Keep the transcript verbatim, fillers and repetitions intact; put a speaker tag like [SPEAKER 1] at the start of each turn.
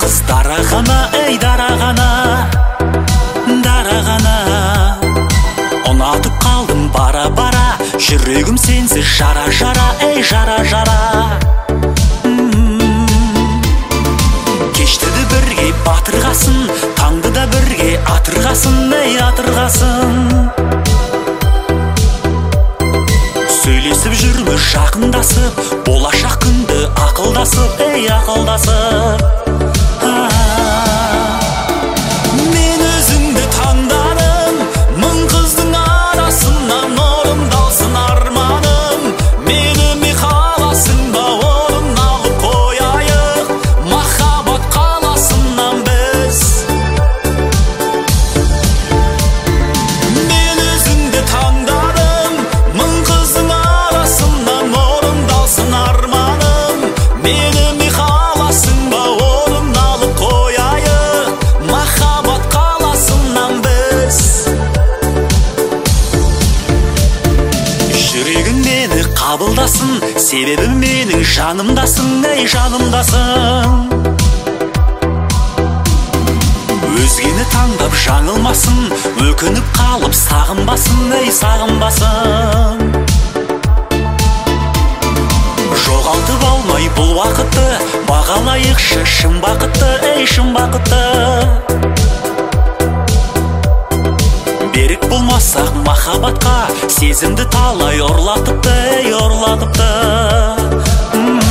[SPEAKER 1] қыз дарағана, ей дарағана, дарағана. Ұнатып қалдым бара-бара, жүрегім сенсіз жара-жара, ей жара-жара. Кешті де бірге батырғасын, таңды да бірге атырғасын, ей атырғасын. Сөйлесіп жүрміз жақындасып, болашақ күнді ақылдасып, ей ақылдасып. Мен өзіңді таңдадым, мың қыздың арасынан, орындалсын арманым. Мені ме қаласың ба, орын алып қояйық махаббат қаласынан біз. Мен өзіңді таңдадым, мың қыздың арасынан, орындалсын арманым. Мені ме қаласың ба, орын алып қояйық махаббат қаласынан біз. Жүрегің мені қабылдасын, себебі менің жанымдасың, ей жанымдасың. Өзгені таңдап жаңылмасын, өкініп қалып сағынбасын, ей сағынбасын. Жоғалтып алмай бұл уақытты, бағалайықшы шын бақытты, ей шын бақытты. Берік болмасақ махаббатқа, сезімді талай ұрлатыпты, ей ұрлатыпты.